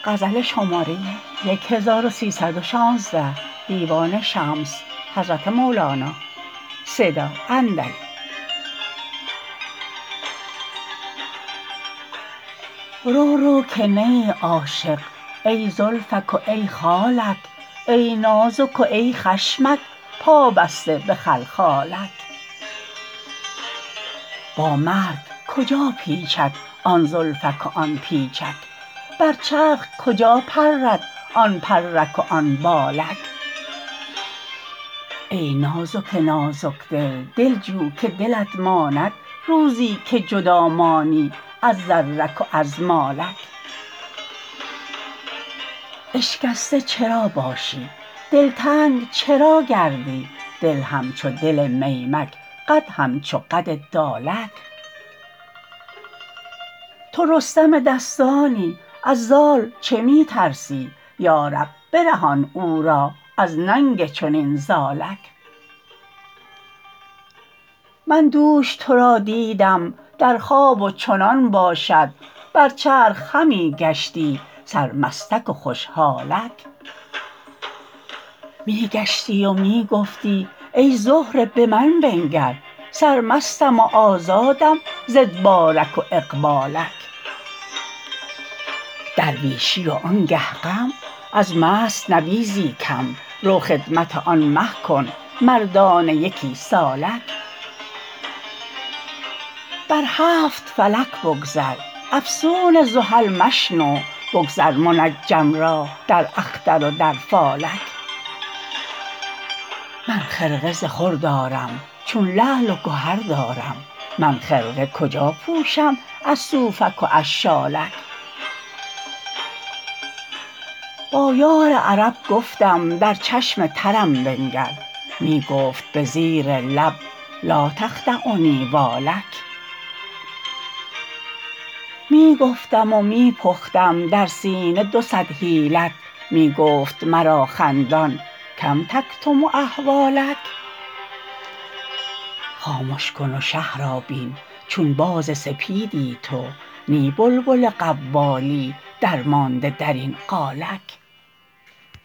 رو رو که نه ای عاشق ای زلفک و ای خالک ای نازک و ای خشمک پابسته به خلخالک با مرد کجا پیچد آن زلفک و آن پیچک بر چرخ کجا پرد آن پرک و آن بالک ای نازک نازک دل دل جو که دلت ماند روزی که جدا مانی از زرک و از مالک اشکسته چرا باشی دلتنگ چرا گردی دل همچو دل میمک قد همچو قد دالک تو رستم دستانی از زال چه می ترسی یا رب برهان او را از ننگ چنین زالک من دوش تو را دیدم در خواب و چنان باشد بر چرخ همی گشتی سرمستک و خوش حالک می گشتی و می گفتی ای زهره به من بنگر سرمستم و آزادم ز ادبارک و اقبالک درویشی و آنگه غم از مست نبیذی کم رو خدمت آن مه کن مردانه یکی سالک بر هفت فلک بگذر افسون زحل مشنو بگذار منجم را در اختر و در فالک من خرقه ز خور دارم چون لعل و گهر دارم من خرقه کجا پوشم از صوفک و از شالک با یار عرب گفتم در چشم ترم بنگر می گفت به زیر لب لا تخدعنی والک می گفتم و می پختم در سینه دو صد حیلت می گفت مرا خندان کم تکتم احوالک خامش کن و شه را بین چون باز سپیدی تو نی بلبل قوالی درمانده در این قالک